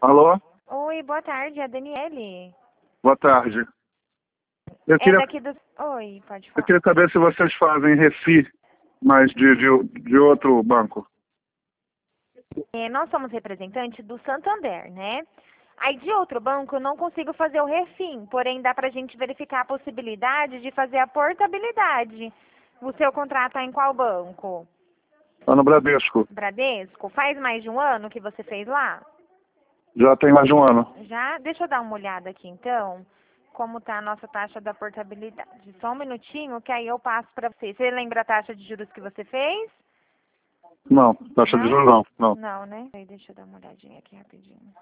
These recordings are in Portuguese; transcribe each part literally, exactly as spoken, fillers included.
Alô? Oi, boa tarde, é a Daniele. Boa tarde. Eu É queria, daqui do... Oi, pode eu falar. queria saber se vocês fazem refi, mas de, de, de outro banco. É, nós somos representantes do Santander, né? Aí de outro banco eu não consigo fazer o refim, porém dá pra gente verificar a possibilidade de fazer a portabilidade. O seu contrato tá em qual banco? Lá no Bradesco. Bradesco? Faz mais de um ano que você fez lá? Já tem mais de um ano. Já? Deixa eu dar uma olhada aqui então, como tá a nossa taxa da portabilidade. Só um minutinho que aí eu passo pra você. Você lembra a taxa de juros que você fez? Não, taxa de Não? juros não. Não. Não, né? Aí deixa eu dar uma olhadinha aqui rapidinho.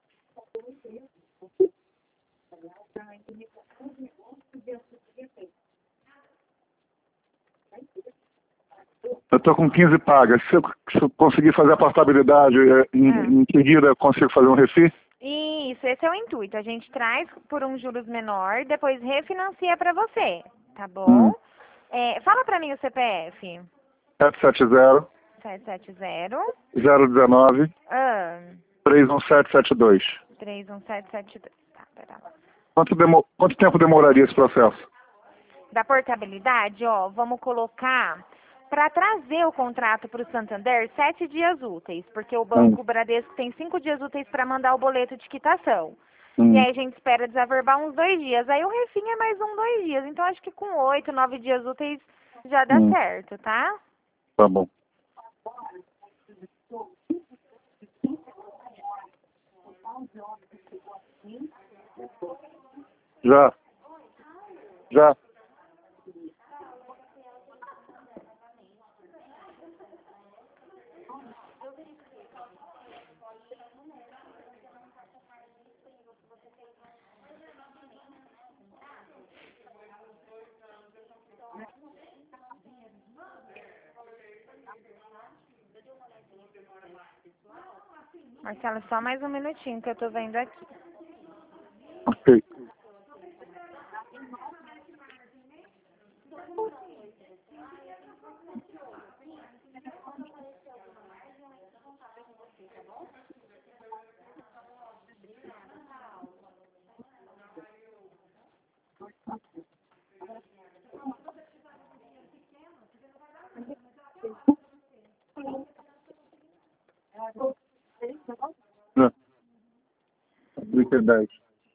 Eu estou com quinze pagas. Se eu, se eu conseguir fazer a portabilidade, eh, em, Ah. em seguida eu consigo fazer um refi? Isso, esse é o intuito. A gente traz por um juros menor, depois refinancia pra você, tá bom? Hum. É, fala pra mim o C P F. sete sete zero, sete sete zero zero um nove, ah, três um sete sete dois. três um sete sete dois. Tá, pera lá. Quanto, demo, quanto tempo demoraria esse processo? Da portabilidade, ó, vamos colocar para trazer o contrato para o Santander sete dias úteis, porque o Hum. Banco Bradesco tem cinco dias úteis para mandar o boleto de quitação. E Hum. aí a gente espera desaverbar uns dois dias. Aí o refim é mais um, dois dias. Então acho que com oito, nove dias úteis já dá Hum. certo, tá? Tá bom. Já. Já. Marcelo, só mais um minutinho que eu tô vendo aqui. Ok. Já. trinta e dez.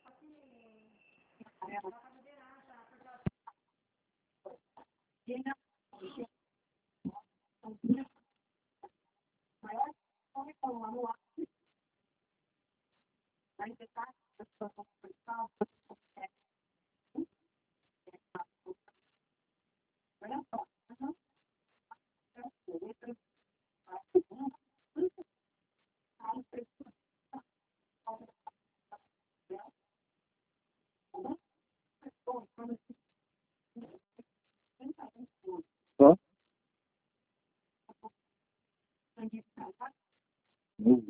Tá? Hum.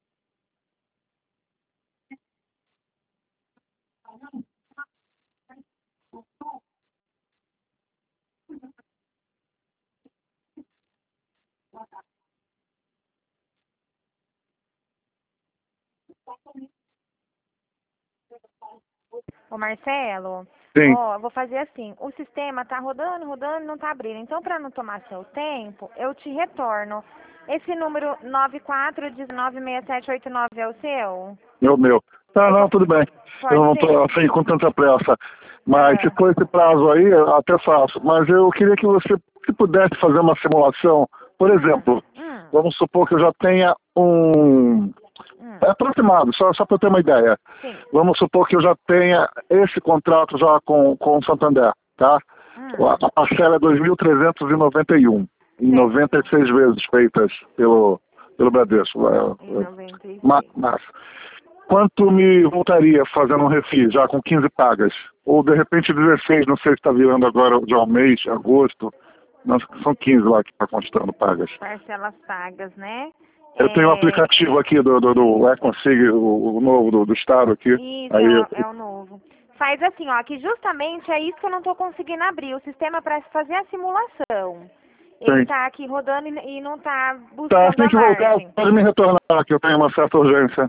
Ô Marcelo, Sim. ó, eu vou fazer assim, o sistema tá rodando, rodando, não tá abrindo. Então, para não tomar seu tempo, eu te retorno. Esse número nove quatro um nove seis sete oito nove é o seu? Meu, meu. Tá, Eu não, vou- tudo bem. Eu Pode não ser? estou assim com tanta pressa. Mas se Ah, for esse prazo aí, eu até faço. Mas eu queria que você, se pudesse fazer uma simulação, por hum, exemplo, hum, vamos supor que eu já tenha um. hum, É aproximado, só, só para eu ter uma ideia. sim. Vamos supor que eu já tenha esse contrato já com, com o Santander, tá? Hum, A parcela é dois mil trezentos e noventa e um, em certo. noventa e seis vezes feitas pelo, pelo Bradesco. É, Em é, ma- noventa e seis. mas, quanto me voltaria fazendo um refis já com quinze pagas? Ou de repente dezesseis, não sei se está virando agora de um mês, agosto. Não, são quinze lá que está constando pagas. Parcelas pagas, né? Eu tenho um É, aplicativo aqui do, do, do Econsig, o, o novo do, do estado aqui. isso, é, Aí, o- é o novo. Faz assim, ó, que justamente é isso que eu não tô conseguindo abrir, o sistema para fazer a simulação. Ele tem. tá aqui rodando e e não tá Tá, buscando tem a que voltar, margem. pode me retornar que eu tenho uma certa urgência.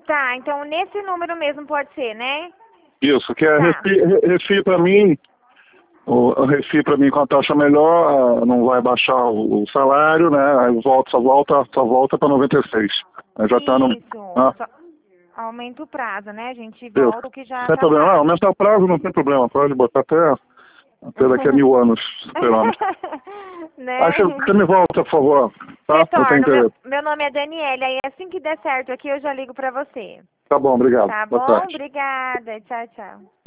Tá, então nesse número mesmo pode ser, né? Isso, que é Tá. refi, refi para mim, o o refi para mim com a taxa melhor, ah, não vai baixar o, o salário, né? Aí volta, só volta, só volta para noventa e seis. Aí já está no. Isso. Ah, Só aumenta o prazo, né? A gente isso. volta o que já Sem tá problema. Ah, pago. aumentar o prazo não tem problema, pode botar até, até daqui a mil anos, super-homem. Né? Aí você, você me volta, por favor, tá? Eu tenho Retorno. Meu, interesse. meu nome é Daniela e assim que der certo aqui eu já ligo pra você. Tá bom, obrigado. Tá Boa bom? tarde. Obrigada. Tchau, tchau.